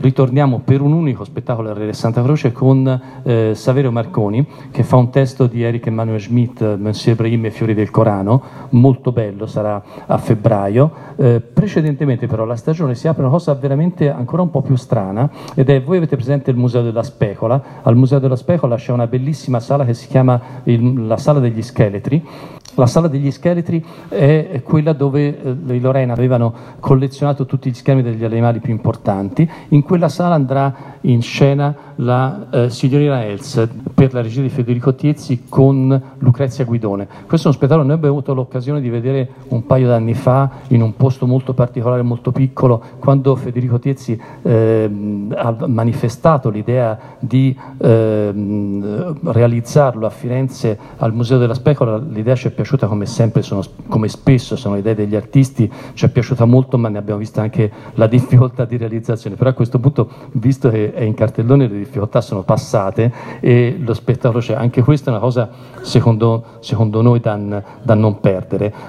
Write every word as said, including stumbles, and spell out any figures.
ritorniamo per un unico spettacolo al Re di Santa Croce con eh, Saverio Marconi, che fa un testo di Erich Emanuel Schmidt, Monsieur Ibrahim e Fiori del Corano, molto bello, sarà a febbraio. Eh, precedentemente però la stagione si apre una cosa veramente ancora un po' più strana, ed è, voi avete presente il Museo della Specola? Al Museo della Specola c'è una bellissima sala che si chiama il, la Sala degli Scheletri. La Sala degli Scheletri è quella dove eh, i Lorena avevano collezionato tutti gli scheletri degli animali più importanti. In quella sala andrà in scena la eh, signorina Els per la regia di Federico Tiezzi con Lucrezia Guidone. Questo è uno spettacolo che noi abbiamo avuto l'occasione di vedere un paio d'anni fa in un posto molto particolare, molto piccolo, quando Federico Tiezzi eh, ha manifestato l'idea di eh, realizzarlo a Firenze al Museo della Specola. L'idea ci è piaciuta, come sempre, sono, come spesso sono idee degli artisti, ci è piaciuta molto, ma ne abbiamo visto anche la difficoltà di realizzazione. Però a questo punto, visto che è in cartellone, le difficoltà sono passate e lo spettacolo c'è. Anche questa è una cosa secondo, secondo noi da, da non perdere.